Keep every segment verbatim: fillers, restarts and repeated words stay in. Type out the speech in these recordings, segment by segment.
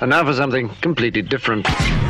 And now for something completely different.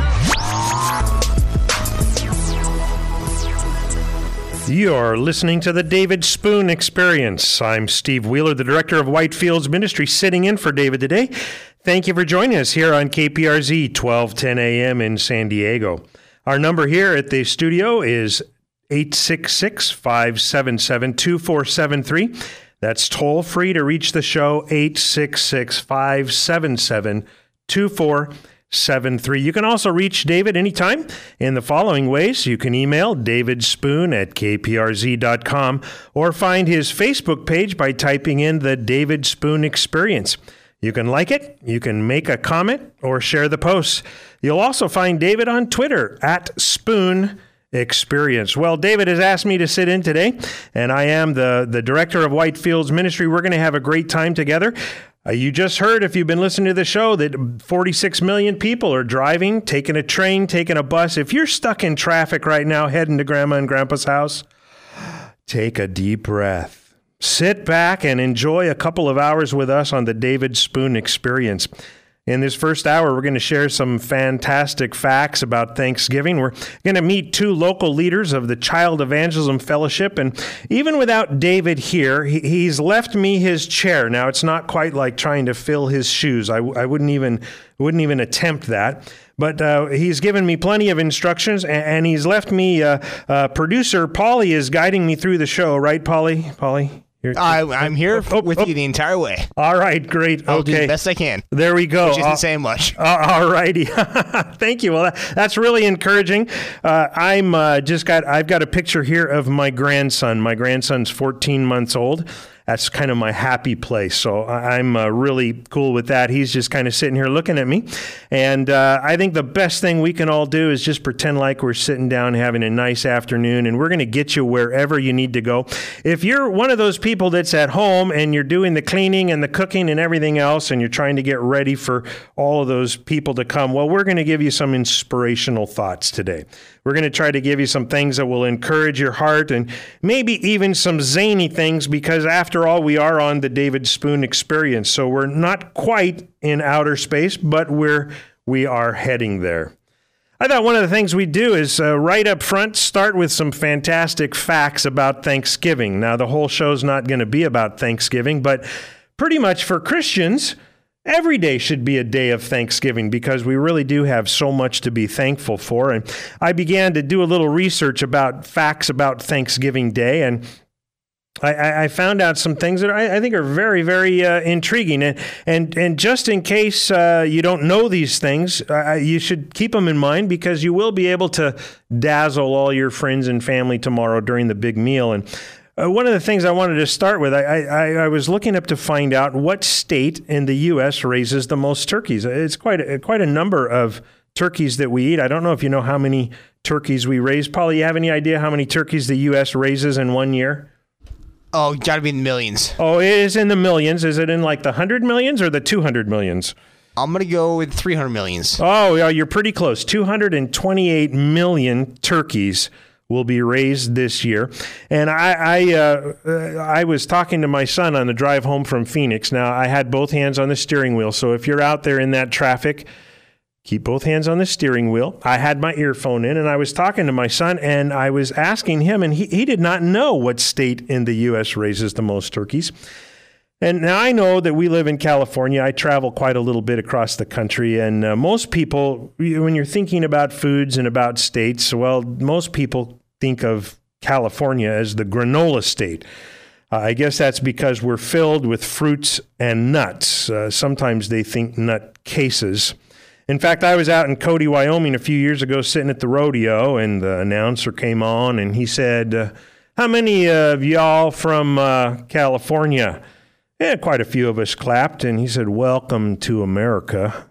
You're listening to the David Spoon Experience. I'm Steve Wheeler, the director of Whitefields Ministry, sitting in for David today. Thank you for joining us here on K P R Z, twelve ten a.m. in San Diego. Our number here at the studio is eight six six, five seven seven, two four seven three. That's toll free to reach the show, eight six six, five seven seven, two four seven three. You can also reach David anytime in the following ways. You can email davidspoon at k p r z dot com or find his Facebook page by typing in the David Spoon Experience. You can like it, you can make a comment, or share the posts. You'll also find David on Twitter at Spoon Experience. Well, David has asked me to sit in today, and I am the, the director of Whitefields Ministry. We're going to have a great time together. Uh, you just heard, if you've been listening to the show, that forty-six million people are driving, taking a train, taking a bus. If you're stuck in traffic right now, heading to Grandma and Grandpa's house, take a deep breath. Sit back and enjoy a couple of hours with us on the David Spoon Experience. In this first hour, we're going to share some fantastic facts about Thanksgiving. We're going to meet two local leaders of the Child Evangelism Fellowship. And even without David here, he, he's left me his chair. Now, it's not quite like trying to fill his shoes. I, I wouldn't even wouldn't even attempt that. But uh, he's given me plenty of instructions, and, and he's left me, uh, uh, producer Polly is guiding me through the show. Right, Polly? Polly? I, I'm here oh, with oh, you the entire way. All right, great. I'll okay. do the best I can. There we go. Which isn't uh, saying much. Uh, all righty. Thank you. Well, that, that's really encouraging. Uh, I'm uh, just got. I've got a picture here of my grandson. My grandson's fourteen months old. That's kind of my happy place. So I'm uh, really cool with that. He's just kind of sitting here looking at me. And uh, I think the best thing we can all do is just pretend like we're sitting down having a nice afternoon, and we're going to get you wherever you need to go. If you're one of those people that's at home and you're doing the cleaning and the cooking and everything else, and you're trying to get ready for all of those people to come, well, we're going to give you some inspirational thoughts today. We're going to try to give you some things that will encourage your heart, and maybe even some zany things, because after all, we are on the David Spoon Experience. So we're not quite in outer space, but we're, we are heading there. I thought one of the things we do is uh, right up front, start with some fantastic facts about Thanksgiving. Now, the whole show's not going to be about Thanksgiving, but pretty much for Christians, every day should be a day of Thanksgiving, because we really do have so much to be thankful for. And I began to do a little research about facts about Thanksgiving Day, and I, I found out some things that I, I think are very, very uh, intriguing. And, and and just in case uh, you don't know these things, uh, you should keep them in mind, because you will be able to dazzle all your friends and family tomorrow during the big meal. And Uh, one of the things I wanted to start with, I, I, I was looking up to find out what state in the U S raises the most turkeys. It's quite a, quite a number of turkeys that we eat. I don't know if you know how many turkeys we raise. Paul, you have any idea how many turkeys the U S raises in one year? Oh, got to be in the millions. Oh, it is in the millions. Is it in like the one hundred millions or the two hundred millions? I'm going to go with three hundred millions. Oh, yeah, you're pretty close. two hundred twenty-eight million turkeys will be raised this year. And I I, uh, I was talking to my son on the drive home from Phoenix. Now, I had both hands on the steering wheel, so if you're out there in that traffic, keep both hands on the steering wheel. I had my earphone in, and I was talking to my son, and I was asking him, and he, he did not know what state in the U S raises the most turkeys. And now I know that we live in California. I travel quite a little bit across the country, and uh, most people, when you're thinking about foods and about states, well, most people think of California as the granola state. Uh, I guess that's because we're filled with fruits and nuts. Uh, sometimes they think nut cases. In fact, I was out in Cody, Wyoming a few years ago sitting at the rodeo, and the announcer came on, and he said, uh, how many of y'all from uh, California? Yeah, quite a few of us clapped, and he said, welcome to America.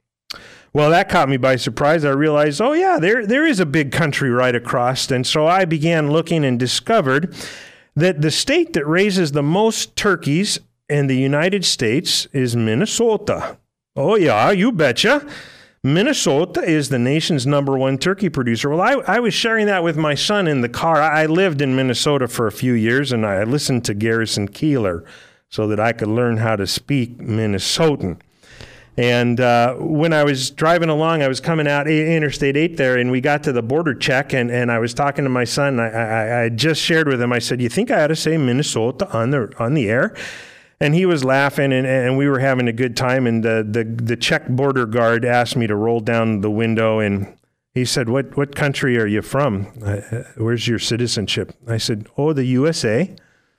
Well, that caught me by surprise. I realized, oh, yeah, there there is a big country right across. And so I began looking and discovered that the state that raises the most turkeys in the United States is Minnesota. Oh, yeah, you betcha. Minnesota is the nation's number one turkey producer. Well, I, I was sharing that with my son in the car. I lived in Minnesota for a few years, and I listened to Garrison Keillor so that I could learn how to speak Minnesotan. And uh, when I was driving along, I was coming out Interstate eight there, and we got to the border check, and, and I was talking to my son. I, I, I just shared with him, I said, you think I ought to say Minnesota on the on the air? And he was laughing, and, and we were having a good time, and the, the, the check border guard asked me to roll down the window, and he said, what, what country are you from? Uh, where's your citizenship? I said, oh, the U S A.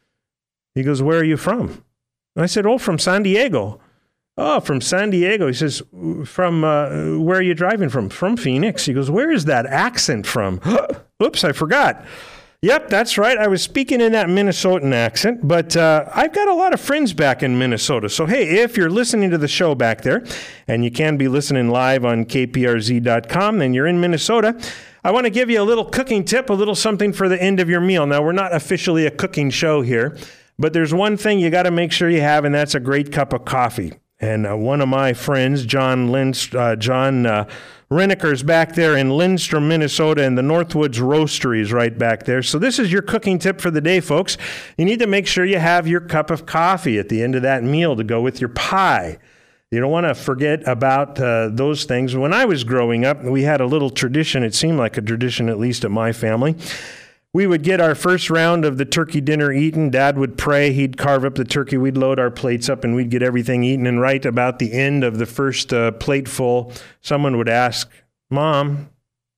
He goes, where are you from? I said, oh, from San Diego. Oh, from San Diego. He says, from, uh, where are you driving from? From Phoenix. He goes, where is that accent from? Oops, I forgot. Yep, that's right. I was speaking in that Minnesotan accent, but uh, I've got a lot of friends back in Minnesota. So, hey, if you're listening to the show back there, and you can be listening live on K P R Z dot com, then you're in Minnesota, I want to give you a little cooking tip, a little something for the end of your meal. Now, we're not officially a cooking show here, but there's one thing you got to make sure you have, and that's a great cup of coffee. And uh, one of my friends, John Lindst- uh, John uh, Reneker's back there in Lindstrom, Minnesota, and the Northwoods Roastery is right back there. So this is your cooking tip for the day, folks. You need to make sure you have your cup of coffee at the end of that meal to go with your pie. You don't want to forget about uh, those things. When I was growing up, we had a little tradition. It seemed like a tradition, at least at my family. We would get our first round of the turkey dinner eaten. Dad would pray. He'd carve up the turkey. We'd load our plates up, and we'd get everything eaten. And right about the end of the first uh, plateful, someone would ask, Mom,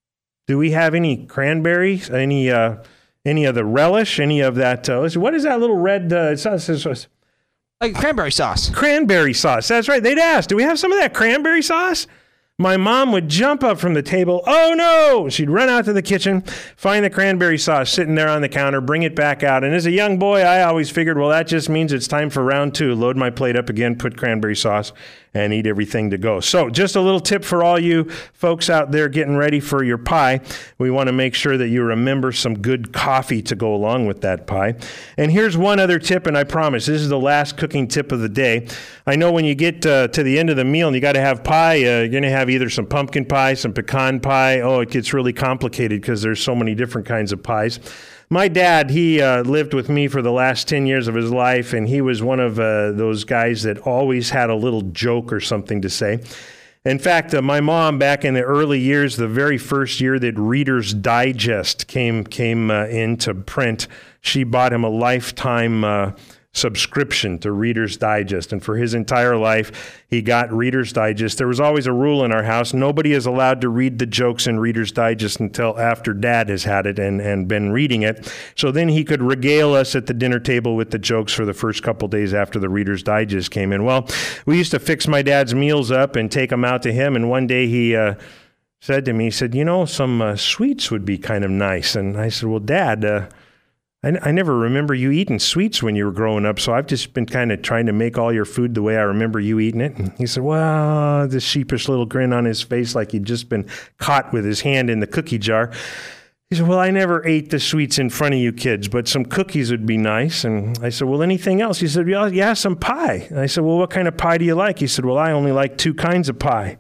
do we have any cranberries, any uh, any of the relish, any of that? Uh, what is that little red uh, sauce? Like cranberry sauce. Cranberry sauce. That's right. They'd ask, do we have some of that cranberry sauce? My mom would jump up from the table. Oh, no. She'd run out to the kitchen, find the cranberry sauce sitting there on the counter, bring it back out. And as a young boy, I always figured, well, that just means it's time for round two. Load my plate up again, put cranberry sauce, and eat everything to go. So just a little tip for all you folks out there getting ready for your pie. We want to make sure that you remember some good coffee to go along with that pie. And here's one other tip, and I promise this is the last cooking tip of the day. I know when you get uh, to the end of the meal and you got to have pie, uh, you're going to have either some pumpkin pie, some pecan pie. Oh, it gets really complicated because there's so many different kinds of pies. My dad, he uh, lived with me for the last ten years of his life, and he was one of uh, those guys that always had a little joke or something to say. In fact, uh, my mom, back in the early years, the very first year that Reader's Digest came came uh, into print, she bought him a lifetime uh, subscription to Reader's Digest. And for his entire life, he got Reader's Digest. There was always a rule in our house. Nobody is allowed to read the jokes in Reader's Digest until after Dad has had it and, and been reading it. So then he could regale us at the dinner table with the jokes for the first couple days after the Reader's Digest came in. Well, we used to fix my dad's meals up and take them out to him. And one day he uh, said to me, he said, you know, some uh, sweets would be kind of nice. And I said, well, Dad, uh, I, I never remember you eating sweets when you were growing up, so I've just been kind of trying to make all your food the way I remember you eating it. And he said, well, this sheepish little grin on his face like he'd just been caught with his hand in the cookie jar. He said, well, I never ate the sweets in front of you kids, but some cookies would be nice. And I said, well, anything else? He said, yeah, yeah, some pie. And I said, well, what kind of pie do you like? He said, well, I only like two kinds of pie.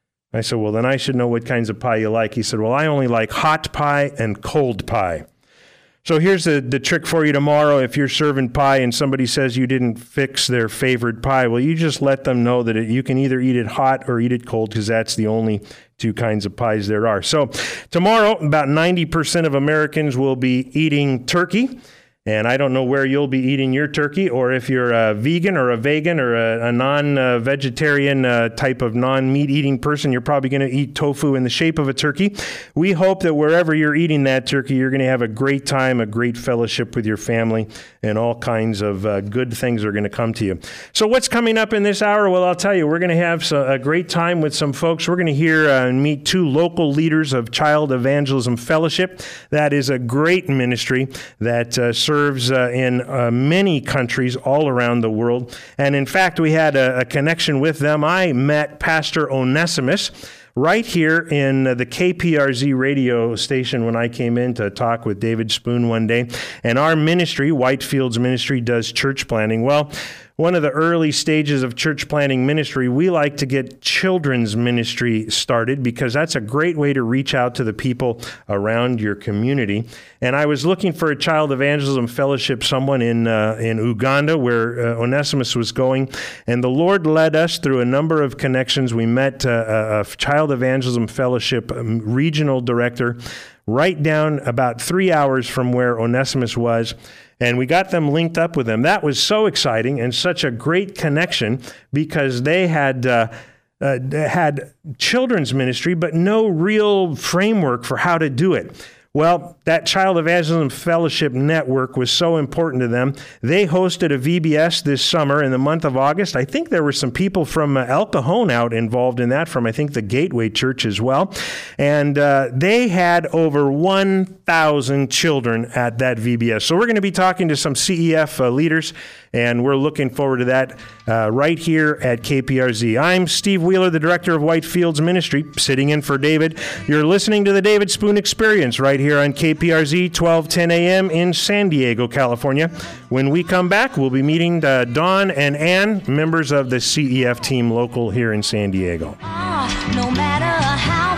I said, well, then I should know what kinds of pie you like. He said, well, I only like hot pie and cold pie. So here's the, the trick for you tomorrow. If you're serving pie and somebody says you didn't fix their favorite pie, well, you just let them know that it, you can either eat it hot or eat it cold, because that's the only two kinds of pies there are. So tomorrow, about ninety percent of Americans will be eating turkey. And I don't know where you'll be eating your turkey, or if you're a vegan or a vegan or a, a non-vegetarian uh, type of non-meat eating person, you're probably going to eat tofu in the shape of a turkey. We hope that wherever you're eating that turkey, you're going to have a great time, a great fellowship with your family, and all kinds of uh, good things are going to come to you. So what's coming up in this hour? Well, I'll tell you, we're going to have so, a great time with some folks. We're going to hear uh, and meet two local leaders of Child Evangelism Fellowship. That is a great ministry that uh, serves uh, in uh, many countries all around the world. And in fact, we had a, a connection with them. I met Pastor Onesimus right here in the K P R Z radio station when I came in to talk with David Spoon one day. And our ministry, Whitefields Ministry, does church planting. Well, one of the early stages of church planting ministry, we like to get children's ministry started because that's a great way to reach out to the people around your community. And I was looking for a child evangelism fellowship, someone in uh, in Uganda where uh, Onesimus was going. And the Lord led us through a number of connections. We met uh, a, a child evangelism fellowship um, regional director right down about three hours from where Onesimus was. And we got them linked up with them. That was so exciting and such a great connection because they had uh, uh, had children's ministry, but no real framework for how to do it. Well, that Child Evangelism Fellowship Network was so important to them. They hosted a V B S this summer in the month of August. I think there were some people from uh, El Cajon out involved in that, from I think the Gateway Church as well. And uh, they had over one thousand children at that V B S. So we're going to be talking to some C E F uh, leaders, and we're looking forward to that uh, right here at K P R Z. I'm Steve Wheeler, the director of Whitefields Ministry, sitting in for David. You're listening to the David Spoon Experience right here on K P R Z, twelve ten a.m. in San Diego, California. When we come back, we'll be meeting uh, Dawn and Ann, members of the C E F team local here in San Diego. Ah, no matter how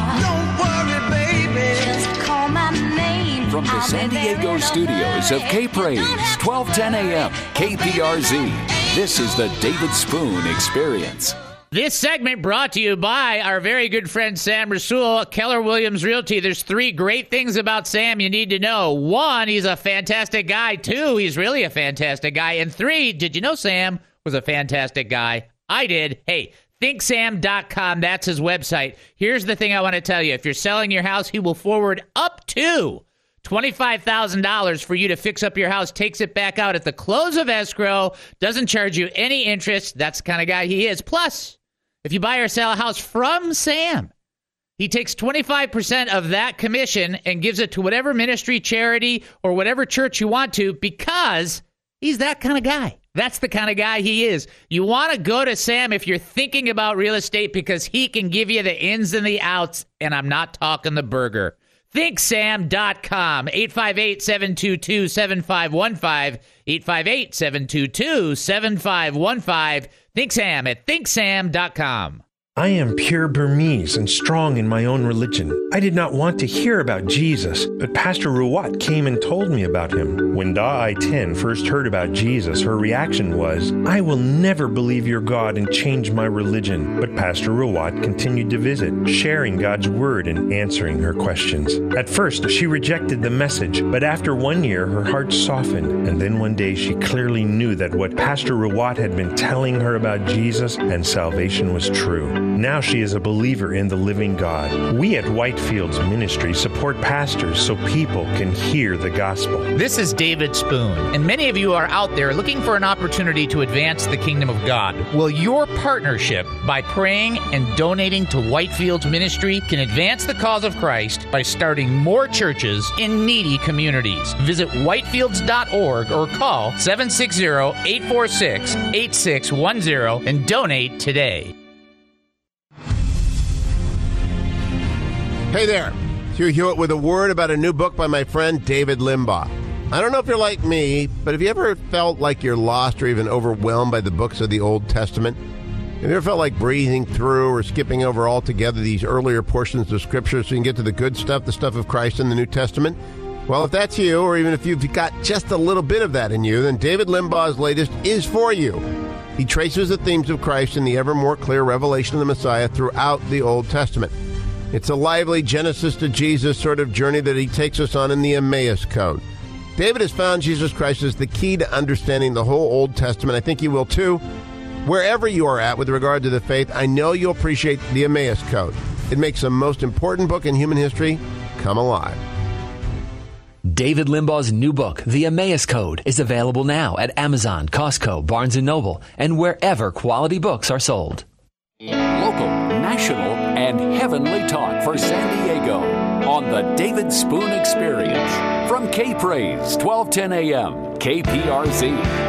far, don't worry, baby, just call my name. From the San Diego studios of K-Praise, twelve ten a.m., K P R Z. This is the David Spoon Experience. This segment brought to you by our very good friend Sam Rasool, Keller Williams Realty. There's three great things about Sam you need to know. One, he's a fantastic guy. Two, he's really a fantastic guy. And three, did you know Sam was a fantastic guy? I did. Hey, think sam dot com, that's his website. Here's the thing I want to tell you. If you're selling your house, he will forward up to twenty-five thousand dollars for you to fix up your house, takes it back out at the close of escrow, doesn't charge you any interest. That's the kind of guy he is. Plus, if you buy or sell a house from Sam, he takes twenty-five percent of that commission and gives it to whatever ministry, charity, or whatever church you want to, because he's that kind of guy. That's the kind of guy he is. You want to go to Sam if you're thinking about real estate because he can give you the ins and the outs, and I'm not talking the burger. think sam dot com, eight five eight, seven two two, seven five one five, eight five eight, seven two two, seven five one five. Think Sam at think sam dot com. I am pure Burmese and strong in my own religion. I did not want to hear about Jesus, but Pastor Ruwat came and told me about him. When Da I Tin first heard about Jesus, her reaction was, I will never believe your God and change my religion. But Pastor Ruwat continued to visit, sharing God's word and answering her questions. At first, she rejected the message, but after one year, her heart softened, and then one day she clearly knew that what Pastor Ruwat had been telling her about Jesus and salvation was true. Now she is a believer in the living God. We at Whitefields Ministry support pastors so people can hear the gospel. This is David Spoon, and many of you are out there looking for an opportunity to advance the kingdom of God. Well, your partnership by praying and donating to Whitefields Ministry can advance the cause of Christ by starting more churches in needy communities. Visit whitefields dot org or call seven six zero, eight four six, eight six one zero and donate today. Hey there, Hugh Hewitt with a word about a new book by my friend David Limbaugh. I don't know if you're like me, but have you ever felt like you're lost or even overwhelmed by the books of the Old Testament? Have you ever felt like breezing through or skipping over altogether these earlier portions of Scripture so you can get to the good stuff, the stuff of Christ in the New Testament? Well, if that's you, or even if you've got just a little bit of that in you, then David Limbaugh's latest is for you. He traces the themes of Christ in the ever more clear revelation of the Messiah throughout the Old Testament. It's a lively Genesis to Jesus sort of journey that he takes us on in the Emmaus Code. David has found Jesus Christ as the key to understanding the whole Old Testament. I think you will too. Wherever you are at with regard to the faith, I know you'll appreciate the Emmaus Code. It makes the most important book in human history come alive. David Limbaugh's new book, The Emmaus Code, is available now at Amazon, Costco, Barnes and Noble, and wherever quality books are sold. Local, national, and heavenly talk for San Diego on the David Spoon Experience. From K-Praise, twelve ten a.m., K P R Z.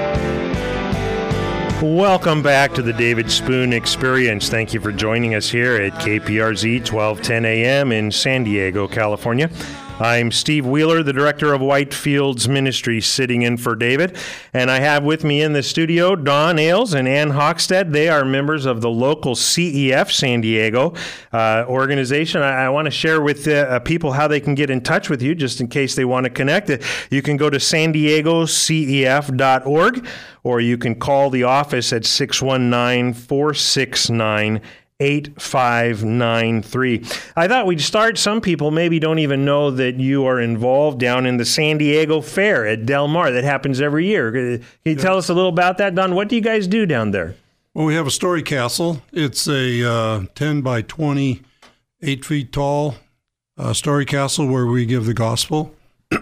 Welcome back to the David Spoon Experience. Thank you for joining us here at K P R Z, twelve ten a.m. in San Diego, California. I'm Steve Wheeler, the director of Whitefields Ministry, sitting in for David. And I have with me in the studio Don Ailes and Ann Hockstead. They are members of the local C E F San Diego uh, organization. I, I want to share with uh, people how they can get in touch with you, just in case they want to connect. You can go to san diego c e f dot org, or you can call the office at six one nine, four six nine, eight five nine three. I thought we'd start. Some people maybe don't even know that you are involved down in the San Diego Fair at Del Mar that happens every year. Can you tell us a little about that, Don? What do you guys do down there? Well, we have a story castle. It's a uh, ten by twenty, eight feet tall uh, story castle where we give the gospel.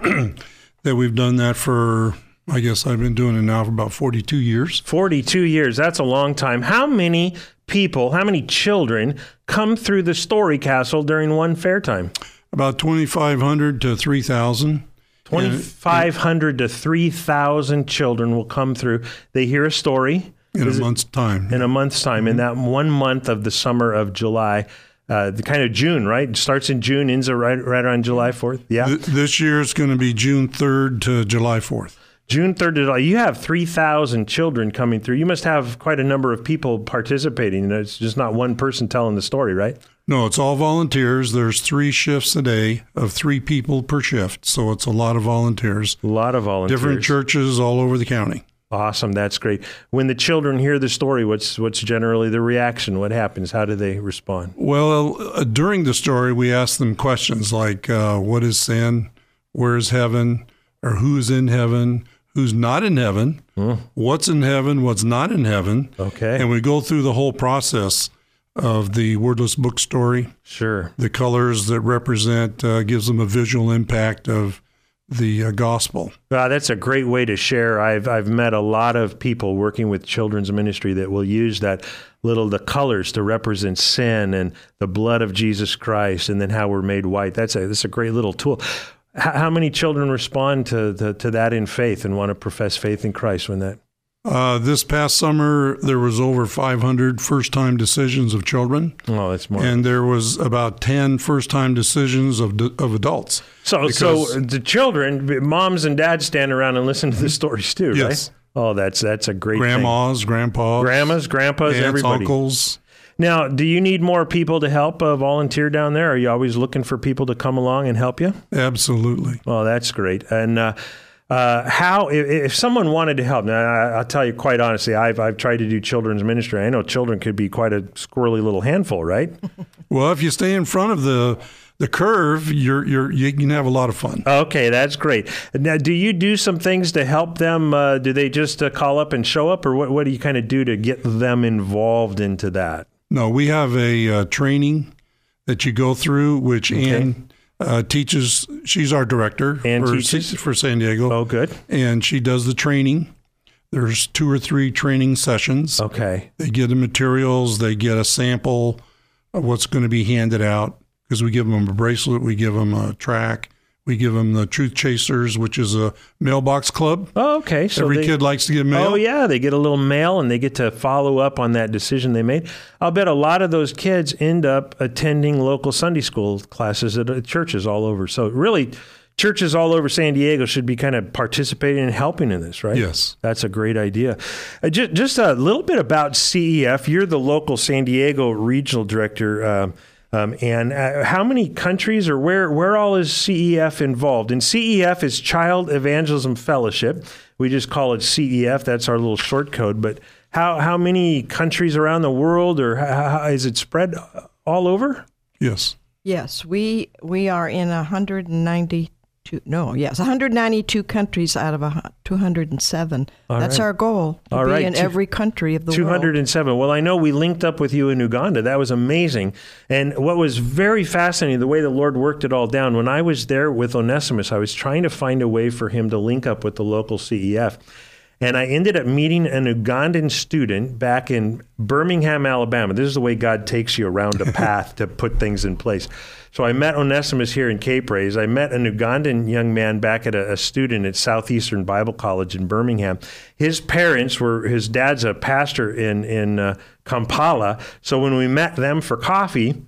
That we've done that for, I guess I've been doing it now for about forty-two years. forty-two years. That's a long time. How many people, how many children come through the Story Castle during one fair time? About twenty-five hundred to three thousand. twenty-five hundred to three thousand children will come through. They hear a story. In Is a it- month's time. In a month's time. In that one month of the summer of July, uh, the kind of June, right? It starts in June, ends right, right on July fourth. Yeah. Th- This year it's going to be June third to July fourth. June third to July. You have three thousand children coming through. You must have quite a number of people participating. You know, it's just not one person telling the story, right? No, it's all volunteers. There's three shifts a day of three people per shift. So it's a lot of volunteers. A lot of volunteers. Different churches all over the county. Awesome. That's great. When the children hear the story, what's what's generally the reaction? What happens? How do they respond? Well, uh, during the story, we ask them questions like, uh, what is sin? Where is heaven? Or who's in heaven? Who's not in heaven? Hmm. What's in heaven? What's not in heaven? Okay. And we go through the whole process of the wordless book story. Sure. The colors that represent uh, gives them a visual impact of the uh, gospel. Wow, that's a great way to share. I've I've met a lot of people working with children's ministry that will use that little the colors to represent sin and the blood of Jesus Christ, and then how we're made white. That's a that's a great little tool. How, how many children respond to, to to that in faith and want to profess faith in Christ when that? Uh, this past summer, there was over five hundred first-time decisions of children. Oh, that's more. And there was about ten first-time decisions of of adults. So, Because- so the children, moms and dads stand around and listen to the stories too, Yes. right? Oh, that's that's a great Grandmas, grandpas, thing. Grandmas, grandpas, aunts, everybody. uncles. Now, do you need more people to help uh, volunteer down there? Are you always looking for people to come along and help you? Absolutely. Oh, that's great. And uh, uh, how, if, if someone wanted to help, now I, I'll tell you quite honestly, I've I've tried to do children's ministry. I know children could be quite a squirrely little handful, right? Well, if you stay in front of the the curve, you're you're you can have a lot of fun. Okay, that's great. Now, do you do some things to help them? Uh, do they just uh, call up and show up, or what? What do you kind of do to get them involved into that? No, we have a uh, training that you go through, which Okay. Ann uh, teaches. She's our director Ann for, teaches? for San Diego. Oh, good. And she does the training. There's two or three training sessions. Okay. They get the materials. They get a sample of what's going to be handed out because we give them a bracelet. We give them a track. We give them the Truth Chasers, which is a mailbox club. Oh, okay. So Every they- kid likes to get mail. Oh, yeah. They get a little mail and they get to follow up on that decision they made. I'll bet a lot of those kids end up attending local Sunday school classes at uh, churches all over. So really, churches all over San Diego should be kind of participating and helping in this, right? Yes. That's a great idea. Uh, just, just a little bit about C E F. You're the local San Diego regional director. Um, Um, and uh, how many countries or where where all is C E F involved? And C E F is Child Evangelism Fellowship. We just call it C E F. That's our little short code. But how how many countries around the world, or how, how, is it spread all over? Yes. Yes, we we are in one hundred ninety-two. No, yes, one hundred ninety-two countries out of a, two hundred seven. All That's right. our goal, to All be right, in two- every country of the two world. hundred seven. Well, I know we linked up with you in Uganda. That was amazing. And what was very fascinating, the way the Lord worked it all down, when I was there with Onesimus, I was trying to find a way for him to link up with the local C E F. And I ended up meeting an Ugandan student back in Birmingham, Alabama. This is the way God takes you around a path to put things in place. So I met Onesimus here in Cape Rays. I met an Ugandan young man back at a, a student at Southeastern Bible College in Birmingham. His parents were, his dad's a pastor in, in uh, Kampala. So when we met them for coffee,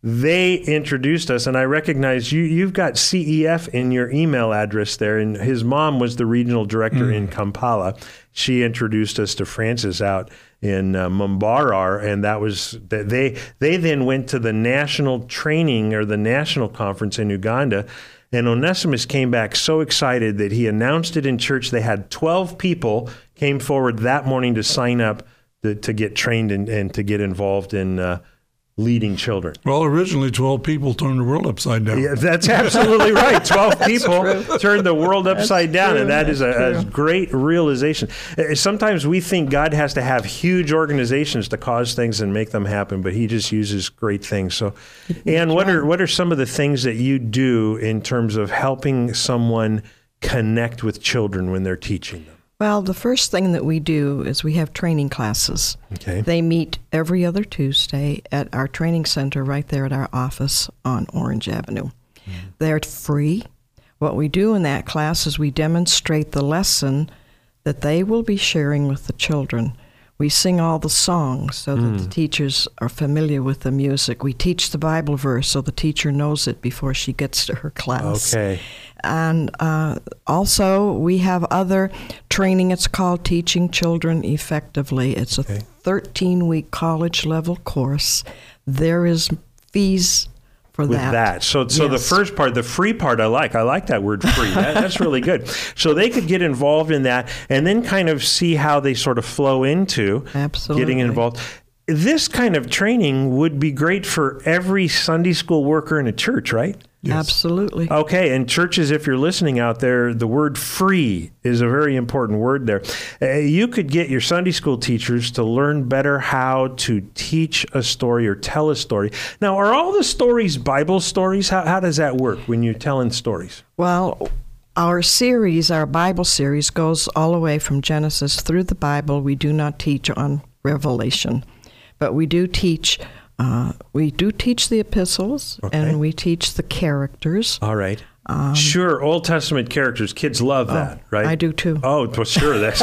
they introduced us, and I recognize you, you've got C E F in your email address there, and his mom was the regional director mm. in Kampala. She introduced us to Francis out in uh, Mumbarar, and that was, they, they then went to the national training or the national conference in Uganda, and Onesimus came back so excited that he announced it in church. They had twelve people came forward that morning to sign up to, to get trained and, and to get involved in uh, leading children. Well, originally twelve people turned the world upside down. Yeah, that's absolutely right. twelve people true. turned the world upside that's down, true. and that that's is a, a great realization. Sometimes we think God has to have huge organizations to cause things and make them happen, but he just uses great things. So, Ann, what are what are some of the things that you do in terms of helping someone connect with children when they're teaching them? Well, the first thing that we do is we have training classes. Okay. They meet every other Tuesday at our training center right there at our office on Orange Avenue. Mm. They're free. What we do in that class is we demonstrate the lesson that they will be sharing with the children. We sing all the songs so that mm. the teachers are familiar with the music. We teach the Bible verse so the teacher knows it before she gets to her class. Okay. And uh, also, we have other training. It's called Teaching Children Effectively. It's a thirteen-week college-level course. There is fees for with that. that. So so yes. the first part, the free part, I like. I like that word free. That, that's really good. So they could get involved in that and then kind of see how they sort of flow into Absolutely. getting involved. This kind of training would be great for every Sunday school worker in a church, right? Yes. Absolutely. Okay, and churches, if you're listening out there, the word free is a very important word there. Uh, you could get your Sunday school teachers to learn better how to teach a story or tell a story. Now, are all the stories Bible stories? How, how does that work when you're telling stories? Well, our series, our Bible series, goes all the way from Genesis through the Bible. We do not teach on Revelation, but we do teach Uh, we do teach the epistles, okay. and we teach the characters. All right. Um, sure, Old Testament characters. Kids love oh, that, right? I do too. Oh, well, sure. That's.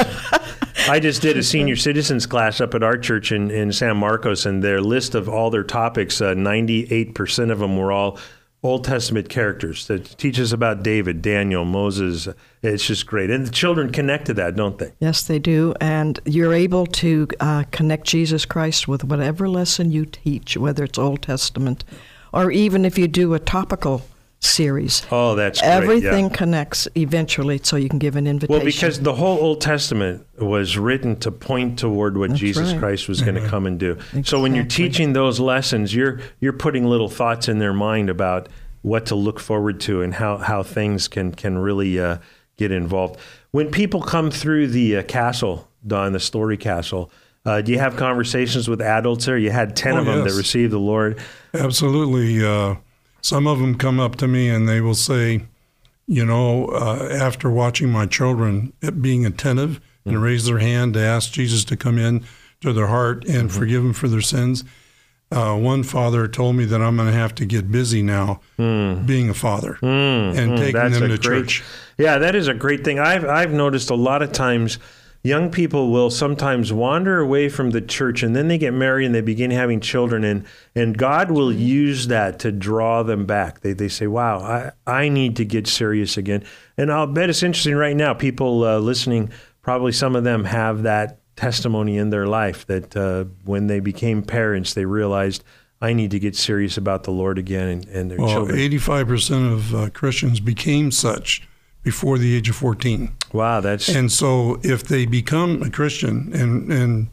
I just did a senior citizens class up at our church in, in San Marcos, and their list of all their topics, uh, ninety-eight percent of them were all Old Testament characters that teach us about David, Daniel, Moses. It's just great. And the children connect to that, don't they? Yes, they do. And you're able to uh, connect Jesus Christ with whatever lesson you teach, whether it's Old Testament or even if you do a topical series. Oh, that's great. Everything yeah. connects eventually so you can give an invitation. Well, because the whole Old Testament was written to point toward what That's Jesus right. Christ was mm-hmm. going to come and do. Exactly. So when you're teaching those lessons, you're you're putting little thoughts in their mind about what to look forward to and how, how things can, can really uh, get involved. When people come through the uh, castle, Don, the Story Castle, uh, do you have conversations with adults there? You had ten oh, of them yes. that received the Lord. Absolutely. Uh, some of them come up to me and they will say, you know, uh, after watching my children being attentive mm-hmm. and raise their hand to ask Jesus to come in to their heart and mm-hmm. forgive them for their sins, Uh, one father told me that I'm going to have to get busy now mm. being a father mm, and mm, taking them to great, church. Yeah, that is a great thing. I've I've noticed a lot of times young people will sometimes wander away from the church and then they get married and they begin having children and, and God will use that to draw them back. They they say, wow, I, I need to get serious again. And I'll bet it's interesting right now. People uh, listening, probably some of them have that testimony in their life that uh, when they became parents, they realized, I need to get serious about the Lord again and, and their well, children. eighty-five percent of uh, Christians became such before the age of fourteen. Wow, that's... And so if they become a Christian and, and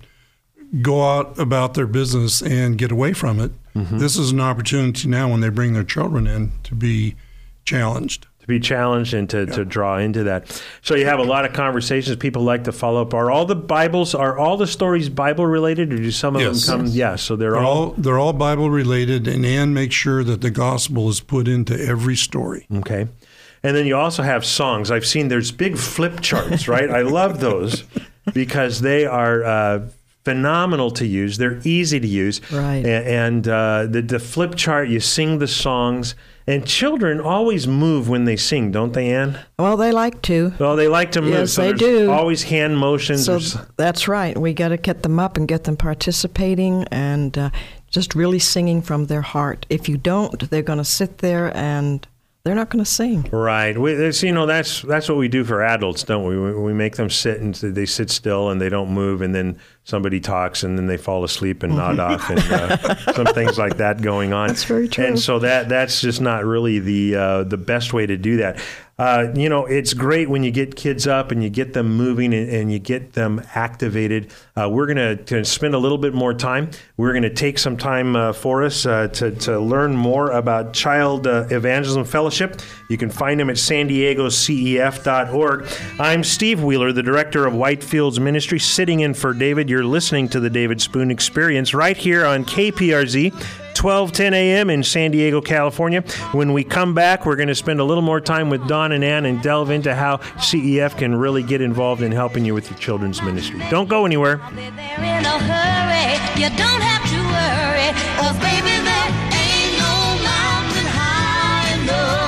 go out about their business and get away from it, mm-hmm. this is an opportunity now when they bring their children in to be challenged. Be challenged and to, yeah. to draw into that. So you have a lot of conversations. People like to follow up. Are all the Bibles, are all the stories Bible related, or do some of yes. them come? Yes. Yeah, so they're, they're all, all they're all Bible related, and Ann makes sure that the gospel is put into every story. Okay. And then you also have songs. I've seen there's big flip charts, right? I love those because they are uh, phenomenal to use. They're easy to use. Right. A- And uh, the, the flip chart, you sing the songs. And children always move when they sing, don't they, Ann? Well, they like to. Well, they like to move. Yes, so they there's do. Always hand motions. So There's- that's right. We got to get them up and get them participating and uh, just really singing from their heart. If you don't, they're going to sit there and they're not going to sing. Right. We, it's, you know, that's that's what we do for adults, don't we? we? We make them sit and they sit still and they don't move, and then somebody talks and then they fall asleep and nod off, and uh, some things like that going on. That's very true. And so that that's just not really the uh, the best way to do that. Uh, you know, it's great when you get kids up and you get them moving and, and you get them activated. Uh, we're going to spend a little bit more time. We're going to take some time uh, for us uh, to, to learn more about Child uh, Evangelism Fellowship. You can find them at san diego c e f dot org. I'm Steve Wheeler, the director of Whitefields Ministry, sitting in for David. You're listening to the David Spoon Experience right here on K P R Z. twelve ten a.m. in San Diego, California. When we come back, we're going to spend a little more time with Don and Ann and delve into how C E F can really get involved in helping you with your children's ministry. Don't go anywhere. They're in a hurry. You don't have to worry, 'cause baby, there ain't no mountain high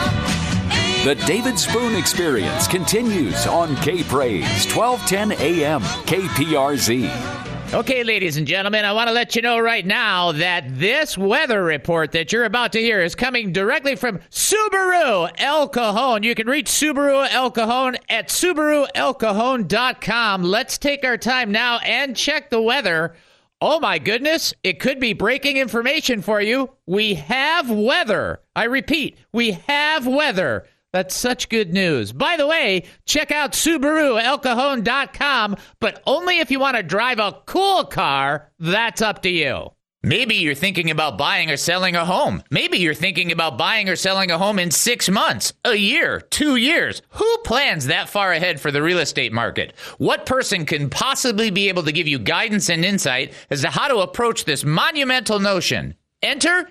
enough. The David Spoon Experience continues on K-Praise, twelve ten a.m. K P R Z. Okay, ladies and gentlemen, I want to let you know right now that this weather report that you're about to hear is coming directly from Subaru El Cajon. You can reach Subaru El Cajon at Subaru El Cajon dot com. Let's take our time now and check the weather. Oh my goodness, it could be breaking information for you. We have weather. I repeat, we have weather. That's such good news. By the way, check out Subaru El Cajon dot com, but only if you want to drive a cool car. That's up to you. Maybe you're thinking about buying or selling a home. Maybe you're thinking about buying or selling a home in six months, a year, two years. Who plans that far ahead for the real estate market? What person can possibly be able to give you guidance and insight as to how to approach this monumental notion? Enter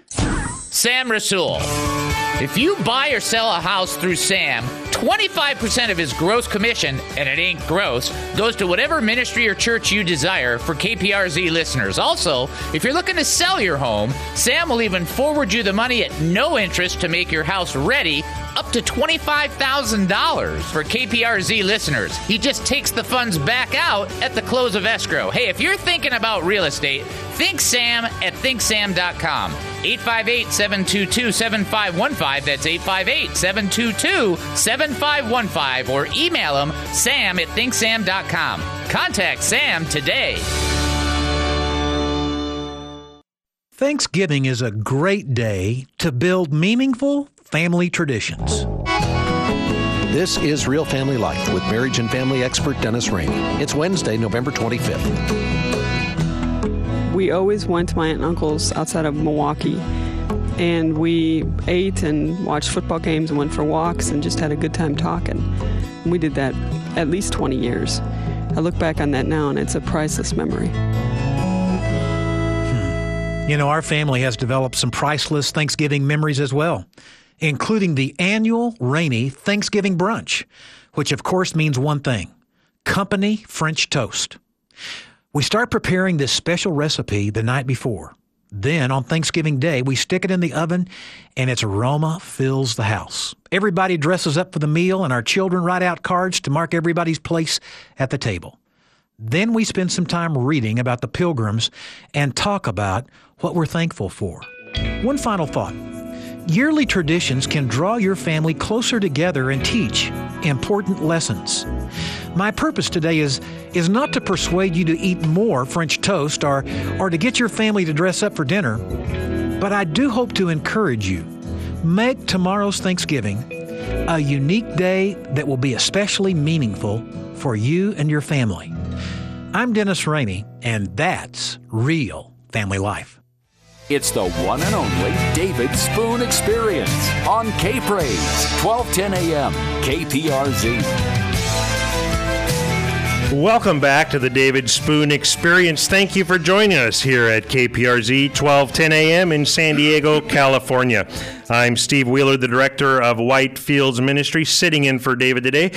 Sam Rasool. If you buy or sell a house through Sam, twenty-five percent of his gross commission, and it ain't gross, goes to whatever ministry or church you desire for K P R Z listeners. Also, if you're looking to sell your home, Sam will even forward you the money at no interest to make your house ready, up to twenty-five thousand dollars for K P R Z listeners. He just takes the funds back out at the close of escrow. Hey, if you're thinking about real estate, think Sam at think sam dot com. eight five eight, seven two two, seven five one five. That's eight five eight, seven two two, seven five one five. Or email him, sam at think sam dot com. Contact Sam today. Thanksgiving is a great day to build meaningful family traditions. This is Real Family Life with marriage and family expert Dennis Rainey. It's Wednesday, November twenty-fifth. We always went to my aunt and uncle's outside of Milwaukee, and we ate and watched football games and went for walks and just had a good time talking. And we did that at least twenty years. I look back on that now, and it's a priceless memory. Hmm. You know, our family has developed some priceless Thanksgiving memories as well, including the annual Rainey Thanksgiving brunch, which of course means one thing: company French toast. We start preparing this special recipe the night before. Then on Thanksgiving Day, we stick it in the oven and its aroma fills the house. Everybody dresses up for the meal and our children write out cards to mark everybody's place at the table. Then we spend some time reading about the Pilgrims and talk about what we're thankful for. One final thought. Yearly traditions can draw your family closer together and teach important lessons. My purpose today is is not to persuade you to eat more French toast or, or to get your family to dress up for dinner, but I do hope to encourage you. Make tomorrow's Thanksgiving a unique day that will be especially meaningful for you and your family. I'm Dennis Rainey, and that's Real Family Life. It's the one and only David Spoon Experience on K-Praise, twelve ten a.m. K P R Z. Welcome back to the David Spoon Experience. Thank you for joining us here at K P R Z, twelve ten a.m. in San Diego, California. I'm Steve Wheeler, the director of Whitefields Ministry, sitting in for David today.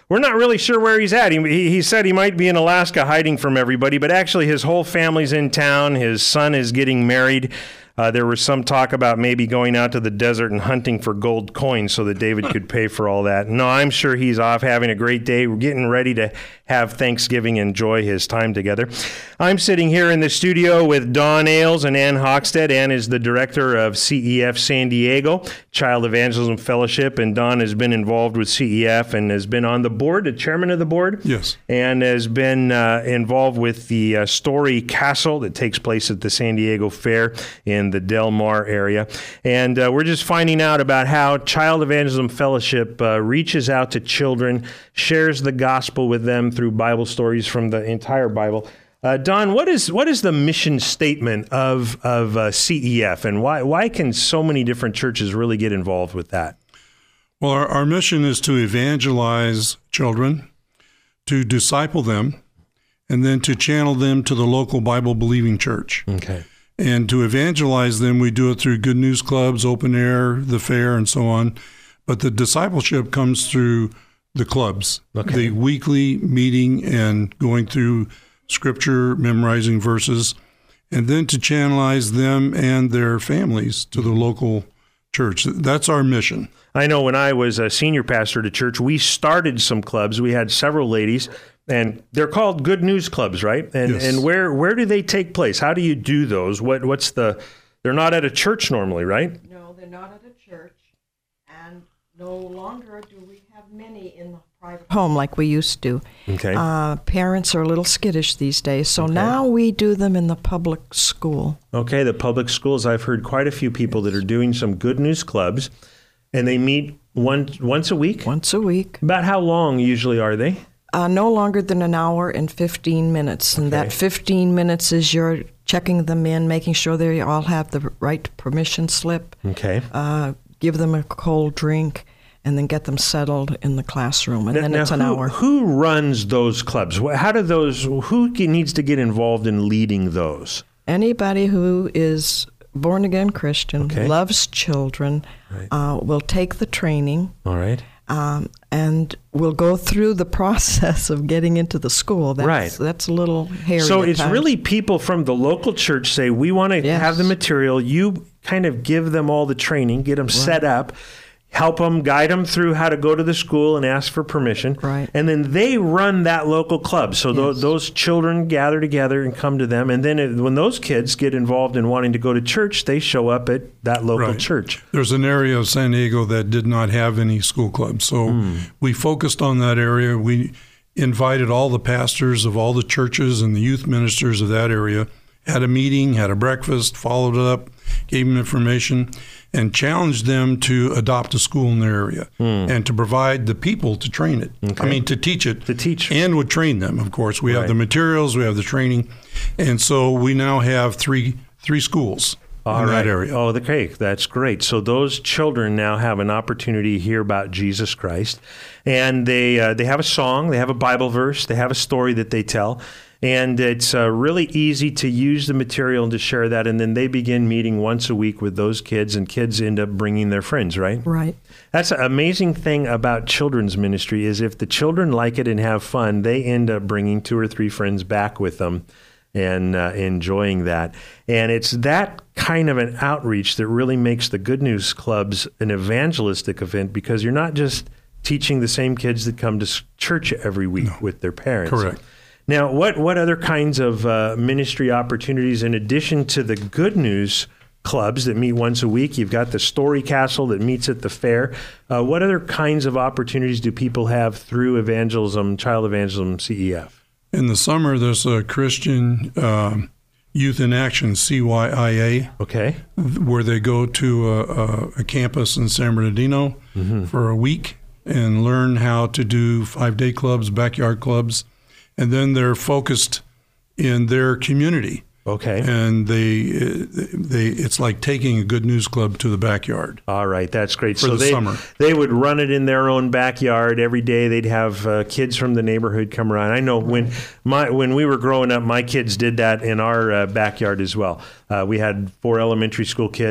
we're not really sure where he's at. He, he, he said he might be in Alaska hiding from everybody, but actually his whole family's in town. His son is getting married. Uh, there was some talk about maybe going out to the desert and hunting for gold coins so that David could pay for all that. No, I'm sure he's off having a great day. We're getting ready to have Thanksgiving, enjoy his time together. I'm sitting here in the studio with Dawn Ailes and Ann Hockstead. Ann is the director of C E F San Diego, Child Evangelism Fellowship, and Dawn has been involved with C E F and has been on the board, the chairman of the board. Yes. And has been uh, involved with the uh, Story Castle that takes place at the San Diego Fair in the Del Mar area. And uh, we're just finding out about how Child Evangelism Fellowship uh, reaches out to children, shares the gospel with them through Bible stories from the entire Bible. Uh, Don, what is what is the mission statement of of uh, C E F, and why why can so many different churches really get involved with that? Well, our, our mission is to evangelize children, to disciple them, and then to channel them to the local Bible-believing church. Okay. And to evangelize them, we do it through Good News Clubs, Open Air, the Fair, and so on. But the discipleship comes through the clubs, okay. The weekly meeting and going through Scripture, memorizing verses, and then to channelize them and their families to the local church. That's our mission. I know when I was a senior pastor at a church, we started some clubs. We had several ladies, and they're called Good News Clubs, right? And yes. and where where do they take place? How do you do those? What what's the? They're not at a church normally, right? No, they're not at a church, and no longer do we have many in the private home like we used to. Okay. Uh, parents are a little skittish these days, so Okay. now we do them in the public school. Okay, the public schools. I've heard quite a few people that are doing some Good News Clubs, and they meet one once a week. Once a week. About how long usually are they? Uh, no longer than an hour and fifteen minutes. And Okay. that fifteen minutes is you're checking them in, making sure they all have the right permission slip, Okay. uh, give them a cold drink, and then get them settled in the classroom. And Now- then now it's an who, hour. Who runs those clubs? Wh- How do those? Who ge- needs to get involved in leading those? Anybody who is born-again Christian, Okay. loves children, Right. uh, will take the training. All right. Um, and we'll go through the process of getting into the school. That's, Right. That's a little hairy. So at it's times. really people from the local church say, we want to Yes. have the material. You kind of give them all the training, get them set up, help them, guide them through how to go to the school and ask for permission. Right. And then they run that local club. So tho- Yes. those children gather together and come to them. And then it, when those kids get involved in wanting to go to church, they show up at that local Right. church. There's an area of San Diego that did not have any school clubs. So Hmm. we focused on that area. We invited all the pastors of all the churches and the youth ministers of that area, had a meeting, had a breakfast, followed it up, gave them information, and challenged them to adopt a school in their area and to provide the people to train it. Hmm. Okay. I mean, to teach it. To teach. And would train them, of course. We Right. have the materials, we have the training. And so we now have three three schools All in right. that area. Oh, okay. That's great. So those children now have an opportunity to hear about Jesus Christ, and they uh, they have a song, they have a Bible verse, they have a story that they tell, and it's uh, really easy to use the material and to share that, and then they begin meeting once a week with those kids, and kids end up bringing their friends, right? Right. That's an amazing thing about children's ministry is if the children like it and have fun, they end up bringing two or three friends back with them and uh, enjoying that. And it's that kind of an outreach that really makes the Good News Clubs an evangelistic event because you're not just teaching the same kids that come to s- church every week No. with their parents. Correct. Now, what, what other kinds of uh, ministry opportunities, in addition to the Good News Clubs that meet once a week? You've got the Story Castle that meets at the fair. Uh, what other kinds of opportunities do people have through evangelism, Child Evangelism C E F? In the summer, there's a Christian um, Youth in Action, C Y I A, Okay. where they go to a, a, a campus in San Bernardino Mm-hmm. for a week and learn how to do five-day clubs, backyard clubs, and then they're focused in their community. Okay. And they, they, it's like taking a Good News Club to the backyard. All right, that's great. For so the they, summer. they would run it in their own backyard every day. They'd have uh, kids from the neighborhood come around. I know when my when we were growing up, my kids did that in our uh, backyard as well. Uh, we had four elementary school kids,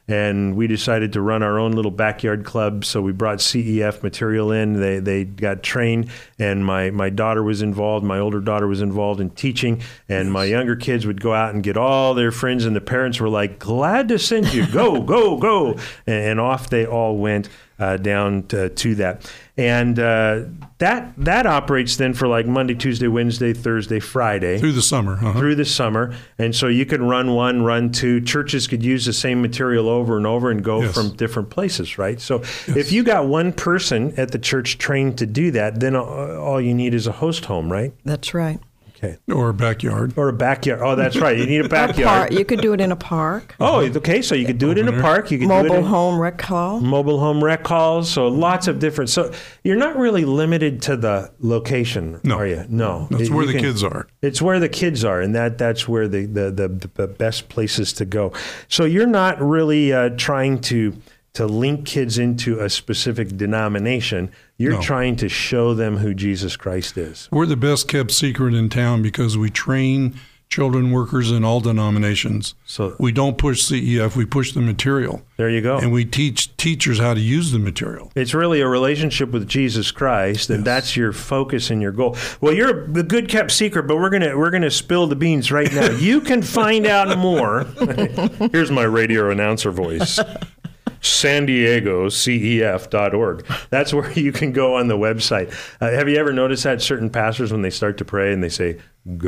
and we decided to run our own little backyard club. So we brought C E F material in. They they got trained, and my, my daughter was involved. My older daughter was involved in teaching, and my younger kids would go out and get all their friends, and the parents were like, glad to send you. Go, go, go. And, and off they all went uh, down to, to that. And uh, that that operates then for like Monday, Tuesday, Wednesday, Thursday, Friday. Through the summer. Uh-huh. Through the summer. And so you can run one, run two. Churches could use the same material over and over and go Yes. from different places, right? So if you got one person at the church trained to do that, then all you need is a host home, right? That's right. Okay. Or a backyard. Or a backyard. Oh, that's right. You need a Or backyard. park. You could do it in a park. Oh, okay. So you could do it in a park. You could do it Mobile in home rec hall. mobile home rec halls. So lots of different. So you're not really limited to the location, No. are you? No. That's You where the can- kids are. It's where the kids are, and that that's where the the, the, the best places to go. So you're not really uh, trying to to link kids into a specific denomination. You're No. trying to show them who Jesus Christ is. We're the best kept secret in town because we train children workers in all denominations. So we don't push C E F, we push the material. There you go. And we teach teachers how to use the material. It's really a relationship with Jesus Christ, and that's your focus and your goal. Well, you're a good kept secret, but we're gonna we're gonna spill the beans right now. You can find out more. Here's my radio announcer voice. San Diego C E F dot org. That's where you can go on the website. Uh, have you ever noticed that certain pastors, when they start to pray and they say,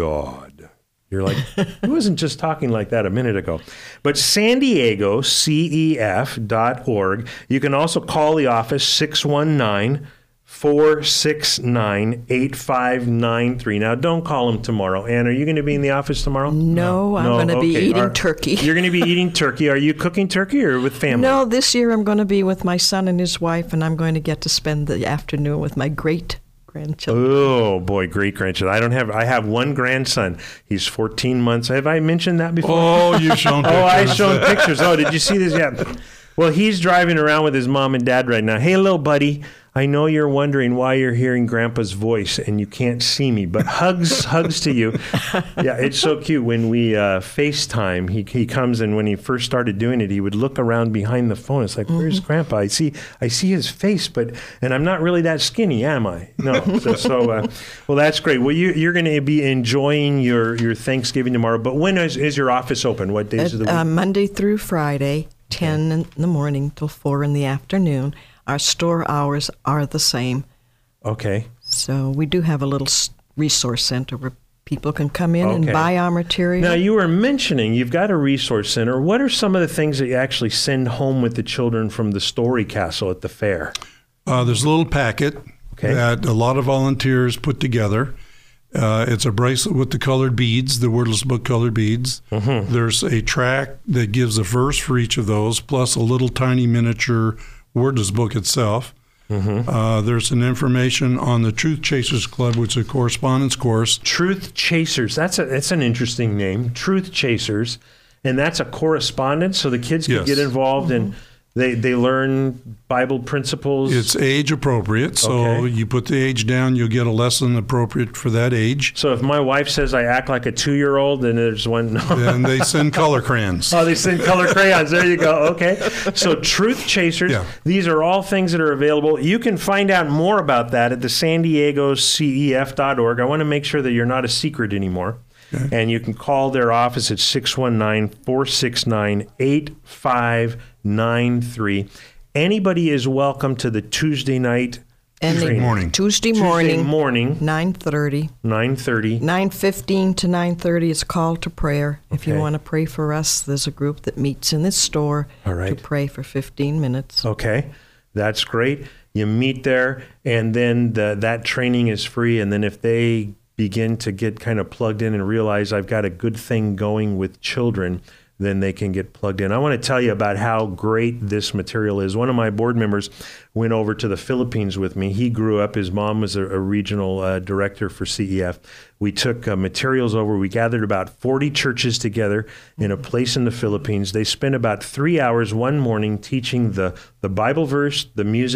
God, you're like, he wasn't just talking like that a minute ago. But San Diego C E F dot org. You can also call the office, six one nine, four six nine, eight five nine three. Now, don't call them tomorrow. Ann, are you going to be in the office tomorrow? No, I'm going to be Okay. eating Are- turkey. You're going to be eating turkey. Are you cooking turkey or with family? No, this year I'm going to be with my son and his wife, and I'm going to get to spend the afternoon with my great grandchildren. Oh boy, great grandchildren. I don't have. I have one grandson. He's fourteen months. Have I mentioned that before? Oh, you've shown Oh, I've pictures. shown pictures. Oh, did you see this? Yeah. Well, he's driving around with his mom and dad right now. Hey, little buddy. I know you're wondering why you're hearing Grandpa's voice and you can't see me, but hugs, hugs to you. Yeah, it's so cute. When we uh, FaceTime, he he comes, and when he first started doing it, he would look around behind the phone. It's like, where's Grandpa? I see, I see his face, but and I'm not really that skinny, am I? No. So, so uh, well, that's great. Well, you you're going to be enjoying your your Thanksgiving tomorrow. But when is, is your office open? What days of the week? Uh, Monday through Friday, ten in the morning till four in the afternoon. Our store hours are the same. Okay. So we do have a little s- resource center where people can come in and Okay. buy our material. Now, you were mentioning you've got a resource center. What are some of the things that you actually send home with the children from the Story Castle at the fair? Uh, there's a little packet Okay. that a lot of volunteers put together. Uh, it's a bracelet with the colored beads, the Wordless Book colored beads. Mm-hmm. There's a track that gives a verse for each of those, plus a little tiny miniature Wordless Book itself. Mm-hmm. Uh, there's some information on the Truth Chasers Club, which is a correspondence course. Truth Chasers. That's a that's an interesting name. Truth Chasers, and that's a correspondence, so the kids can Yes. get involved and they they learn Bible principles. It's age appropriate, so Okay. you put the age down, you'll get a lesson appropriate for that age. So if my wife says I act like a two-year-old, then there's one. No. Then they send color crayons. Oh, they send color crayons. There you go. Okay. So Truth Chasers, Yeah. these are all things that are available. You can find out more about that at the San Diego C E F dot org. I want to make sure that you're not a secret anymore. Okay. And you can call their office at six one nine, four six nine, eight five nine three. Anybody is welcome to the Tuesday night And training. morning. Tuesday Tuesday morning, morning, nine thirty. nine thirty. nine fifteen to nine thirty is call to prayer. If you Okay. want to pray for us, there's a group that meets in this store All right. to pray for fifteen minutes. Okay, that's great. You meet there, and then the, that training is free. And then if they begin to get kind of plugged in and realize I've got a good thing going with children, then they can get plugged in. I want to tell you about how great this material is. One of my board members went over to the Philippines with me. He grew up, his mom was a, a regional uh, director for C E F. We took uh, materials over. We gathered about forty churches together in a place in the Philippines. They spent about three hours one morning teaching the, the Bible verse, the music,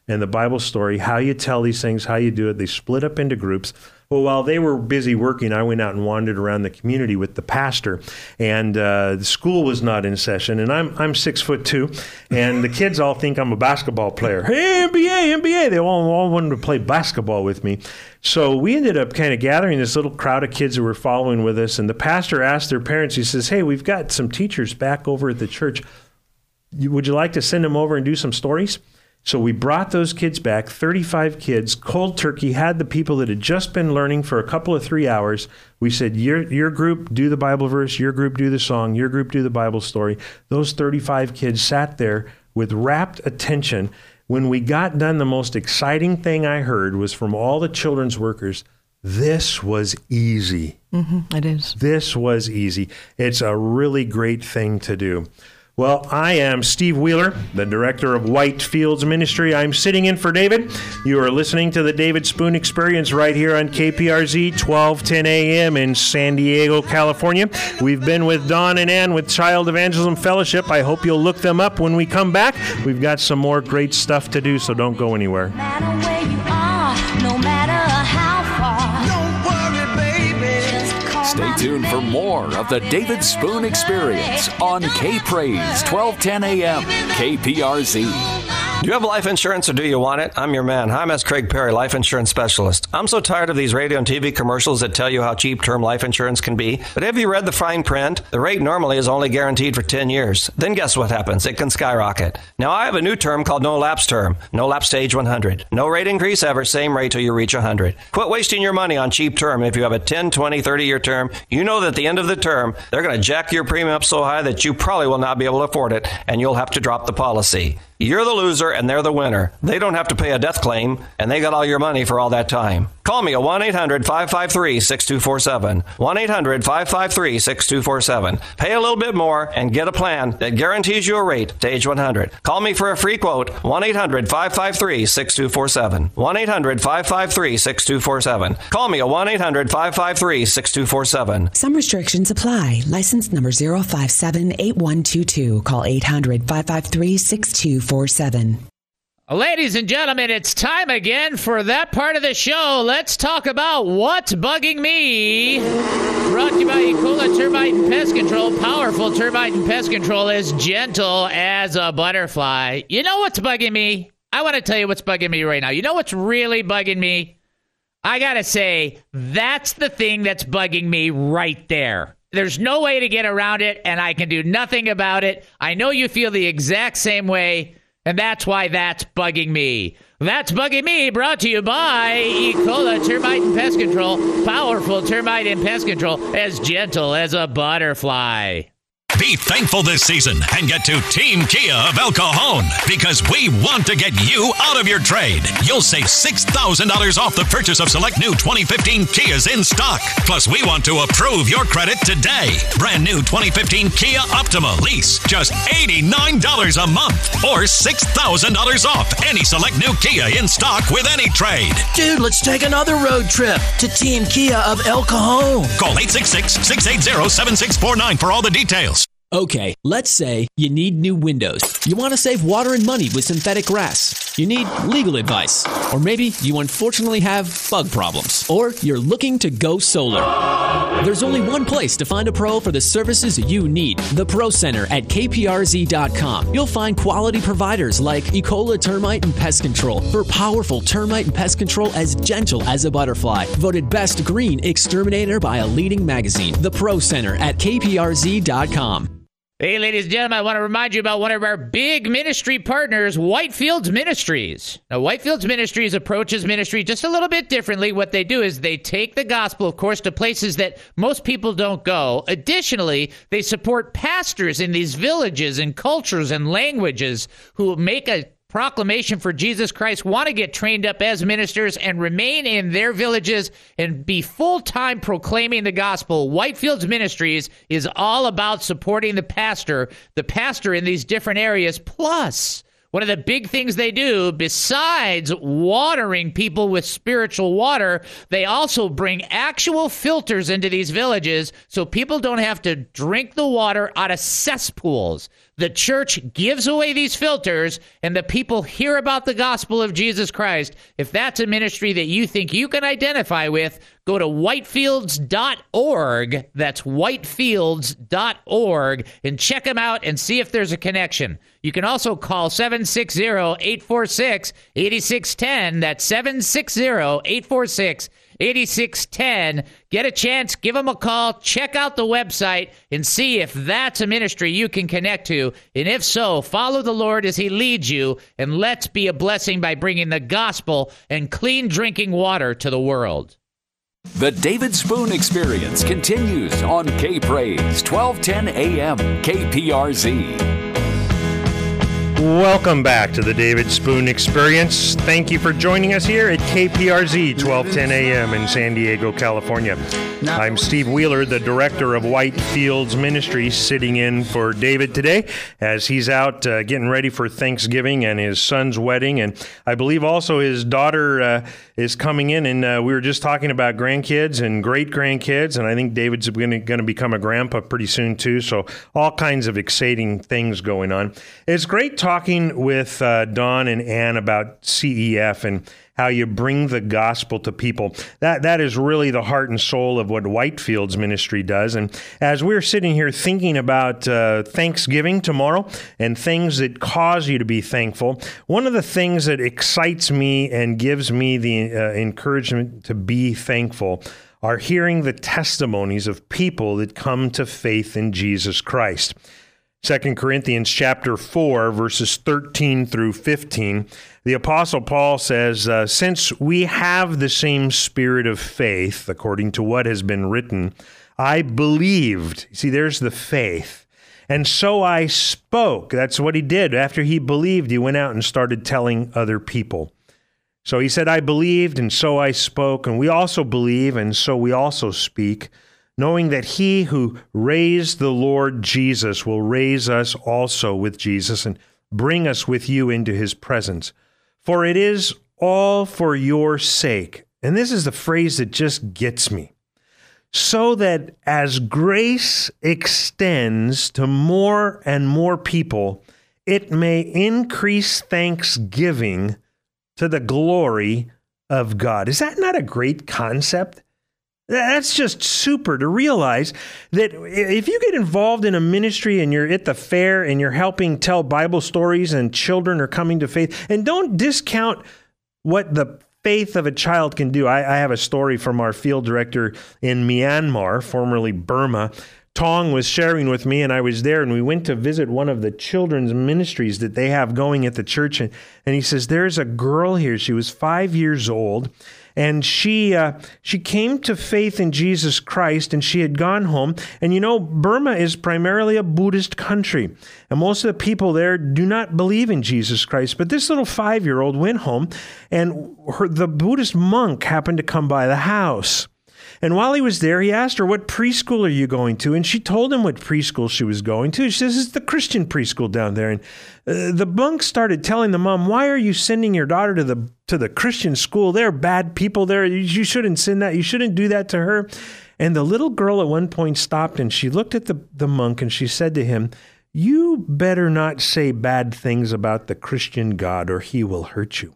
and the Bible story, how you tell these things, how you do it. They split up into groups. Well, while they were busy working, I went out and wandered around the community with the pastor, and uh, the school was not in session, and I'm I'm six foot two, and the kids all think I'm a basketball player. Hey, N B A, N B A! They all, all wanted to play basketball with me. So we ended up kind of gathering this little crowd of kids who were following with us, and the pastor asked their parents, he says, hey, we've got some teachers back over at the church. Would you like to send them over and do some stories? So we brought those kids back, thirty-five kids, cold turkey, had the people that had just been learning for a couple of three hours. We said, your your group, do the Bible verse, your group, do the song, your group, do the Bible story. Those thirty-five kids sat there with rapt attention. When we got done, the most exciting thing I heard was from all the children's workers, this was easy. Mm-hmm, it is. This was easy. It's a really great thing to do. Well, I am Steve Wheeler, the director of White Fields Ministry. I'm sitting in for David. You are listening to the David Spoon Experience right here on K P R Z, twelve ten a.m. in San Diego, California. We've been with Don and Ann with Child Evangelism Fellowship. I hope you'll look them up when we come back. We've got some more great stuff to do, so don't go anywhere. No matter where you are, no matter how far, don't worry, baby. Just call Stay tuned for more of the David Spoon Experience on K-Praise, twelve ten a.m. K P R Z. Do you have life insurance or do you want it? I'm your man. I'm S. Craig Perry, life insurance specialist. I'm so tired of these radio and T V commercials that tell you how cheap term life insurance can be. But have you read the fine print? The rate normally is only guaranteed for ten years. Then guess what happens? It can skyrocket. Now I have a new term called no lapse term. No lapse to age one hundred. No rate increase ever. Same rate till you reach one hundred. Quit wasting your money on cheap term. If you have a ten, twenty, thirty year term, you know that at the end of the term, they're going to jack your premium up so high that you probably will not be able to afford it, and you'll have to drop the policy. You're the loser and they're the winner. They don't have to pay a death claim, and they got all your money for all that time. Call me at one eight hundred, five five three, six two four seven. one eight hundred, five five three, six two four seven. Pay a little bit more and get a plan that guarantees you a rate to age one hundred. Call me for a free quote, one eight hundred, five five three, six two four seven. one eight hundred, five five three, six two four seven. Call me at one eight hundred, five five three, six two four seven. Some restrictions apply. License number zero five seven eight one two two. Call eight hundred, five five three, six two four seven. Ladies and gentlemen, it's time again for that part of the show. Let's talk about what's bugging me. Brought to you by Ecola Termite and Pest Control. Powerful termite and pest control, as gentle as a butterfly. You know what's bugging me? I want to tell you what's bugging me right now. You know what's really bugging me? I got to say, that's the thing that's bugging me right there. There's no way to get around it, and I can do nothing about it. I know you feel the exact same way. And that's why that's bugging me. That's bugging me, brought to you by Ecola Termite and Pest Control. Powerful termite and pest control, as gentle as a butterfly. Be thankful this season and get to Team Kia of El Cajon, because we want to get you out of your trade. You'll save six thousand dollars off the purchase of select new twenty fifteen Kias in stock. Plus, we want to approve your credit today. Brand new twenty fifteen Kia Optima lease, just eighty-nine dollars a month, or six thousand dollars off any select new Kia in stock with any trade. Dude, let's take another road trip to Team Kia of El Cajon. Call eight six six, six eight zero, seven six four nine for all the details. Okay, let's say you need new windows. You want to save water and money with synthetic grass. You need legal advice. Or maybe you unfortunately have bug problems. Or you're looking to go solar. There's only one place to find a pro for the services you need. The Pro Center at K P R Z dot com. You'll find quality providers like Ecola Termite and Pest Control for powerful termite and pest control as gentle as a butterfly. Voted best green exterminator by a leading magazine. The Pro Center at K P R Z dot com. Hey, ladies and gentlemen, I want to remind you about one of our big ministry partners, Whitefields Ministries. Now, Whitefields Ministries approaches ministry just a little bit differently. What they do is they take the gospel, of course, to places that most people don't go. Additionally, they support pastors in these villages and cultures and languages who make a proclamation for Jesus Christ, want to get trained up as ministers and remain in their villages and be full-time proclaiming the gospel. Whitefields Ministries is all about supporting the pastor, the pastor in these different areas. Plus, one of the big things they do, besides watering people with spiritual water, they also bring actual filters into these villages so people don't have to drink the water out of cesspools. The church gives away these filters, and the people hear about the gospel of Jesus Christ. If that's a ministry that you think you can identify with, go to whitefields dot org. That's whitefields dot org, and check them out and see if there's a connection. You can also call seven six zero, eight four six, eight six one zero. That's seven six zero, eight four six, eight six one zero. Get a chance, give them a call, check out the website, and see if that's a ministry you can connect to. And if so, follow the Lord as he leads you, and let's be a blessing by bringing the gospel and clean drinking water to the world. The David Spoon Experience continues on K-Praise, twelve ten A M, K P R Z. Welcome back to the David Spoon Experience. Thank you for joining us here at K P R Z, twelve ten A M in San Diego, California. I'm Steve Wheeler, the director of Whitefields Ministries, sitting in for David today as he's out uh, getting ready for Thanksgiving and his son's wedding. And I believe also his daughter uh, is coming in, and uh, we were just talking about grandkids and great-grandkids, and I think David's going to become a grandpa pretty soon too, so all kinds of exciting things going on. It's great talking with uh, Don and Ann about C E F and how you bring the gospel to people. That that is really the heart and soul of what Whitefields Ministry does. And as we're sitting here thinking about uh, Thanksgiving tomorrow and things that cause you to be thankful, one of the things that excites me and gives me the uh, encouragement to be thankful are hearing the testimonies of people that come to faith in Jesus Christ. Second Corinthians chapter four, verses thirteen through fifteen, the Apostle Paul says, uh, since we have the same spirit of faith, according to what has been written, I believed. See, there's the faith. And so I spoke. That's what he did. After he believed, he went out and started telling other people. So he said, I believed, and so I spoke. And we also believe, and so we also speak, knowing that he who raised the Lord Jesus will raise us also with Jesus and bring us with you into his presence. For it is all for your sake. And this is the phrase that just gets me. So that as grace extends to more and more people, it may increase thanksgiving to the glory of God. Is that not a great concept? That's just super to realize that if you get involved in a ministry and you're at the fair and you're helping tell Bible stories and children are coming to faith, and don't discount what the faith of a child can do. I, I have a story from our field director in Myanmar, formerly Burma. Tong was sharing with me, and I was there, and we went to visit one of the children's ministries that they have going at the church. And, and he says, there's a girl here. She was five years old. And she uh, she came to faith in Jesus Christ, and she had gone home. And you know, Burma is primarily a Buddhist country, and most of the people there do not believe in Jesus Christ. But this little five-year-old went home, and her, the Buddhist monk happened to come by the house. And while he was there, he asked her, what preschool are you going to? And she told him what preschool she was going to. She says, it's the Christian preschool down there. And uh, the monk started telling the mom, why are you sending your daughter to the to the Christian school? There are bad people there. You shouldn't send that. You shouldn't do that to her. And the little girl at one point stopped, and she looked at the, the monk, and she said to him, you better not say bad things about the Christian God, or he will hurt you.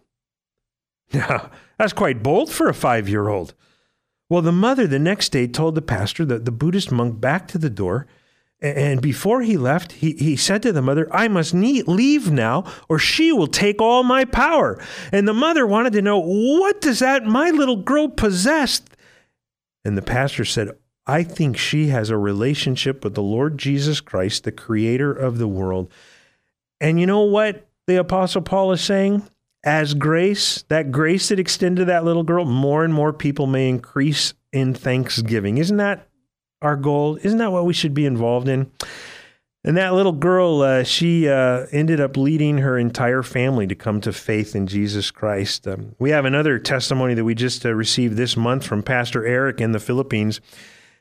Now, that's quite bold for a five-year-old. Well, the mother the next day told the pastor, the, the Buddhist monk, back to the door. And before he left, he, he said to the mother, I must need, leave now, or she will take all my power. And the mother wanted to know, what does that my little girl possess? And the pastor said, I think she has a relationship with the Lord Jesus Christ, the creator of the world. And you know what the Apostle Paul is saying? As grace, that grace that extended to that little girl, more and more people may increase in thanksgiving. Isn't that our goal? Isn't that what we should be involved in? And that little girl, uh, she uh, ended up leading her entire family to come to faith in Jesus Christ. Um, we have another testimony that we just uh, received this month from Pastor Eric in the Philippines.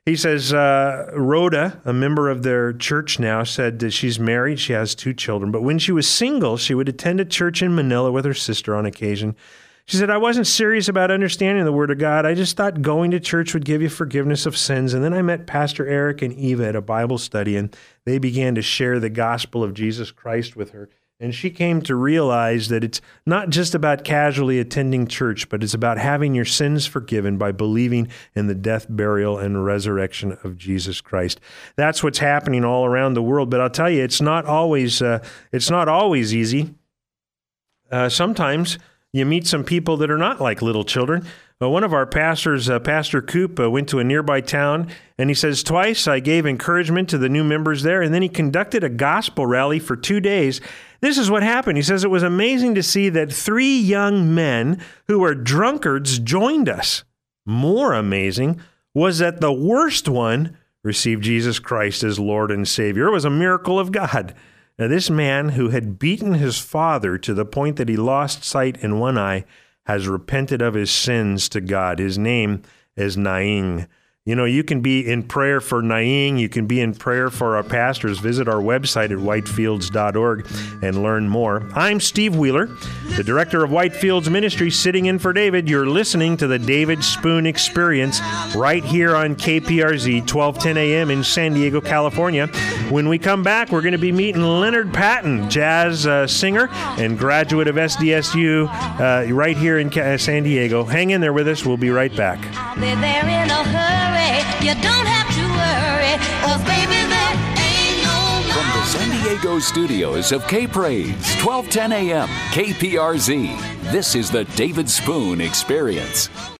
He says, uh, Rhoda, a member of their church now, said that she's married, she has two children, but when she was single, she would attend a church in Manila with her sister on occasion. She said, I wasn't serious about understanding the Word of God. I just thought going to church would give you forgiveness of sins. And then I met Pastor Eric and Eva at a Bible study, and they began to share the gospel of Jesus Christ with her. And she came to realize that it's not just about casually attending church, but it's about having your sins forgiven by believing in the death, burial, and resurrection of Jesus Christ. That's what's happening all around the world. But I'll tell you, it's not always uh, it's not always easy. Uh, sometimes you meet some people that are not like little children. Uh, one of our pastors, uh, Pastor Coop, uh, went to a nearby town, and he says, twice I gave encouragement to the new members there, and then he conducted a gospel rally for two days. This is what happened. He says it was amazing to see that three young men who were drunkards joined us. More amazing was that the worst one received Jesus Christ as Lord and Savior. It was a miracle of God. Now, this man who had beaten his father to the point that he lost sight in one eye has repented of his sins to God. His name is Naing. You know, you can be in prayer for Naing. You can be in prayer for our pastors. Visit our website at whitefields dot org and learn more. I'm Steve Wheeler, the director of Whitefields Ministry, sitting in for David. You're listening to the David Spoon Experience right here on K P R Z, twelve ten a.m. in San Diego, California. When we come back, we're going to be meeting Leonard Patton, jazz uh, singer and graduate of S D S U uh, right here in San Diego. Hang in there with us. We'll be right back. I'll be there in a hurry. You don't have to worry, 'cause baby, there ain't no From the San Diego studios of K-Praise, twelve ten a.m. K P R Z. This is the David Spoon Experience.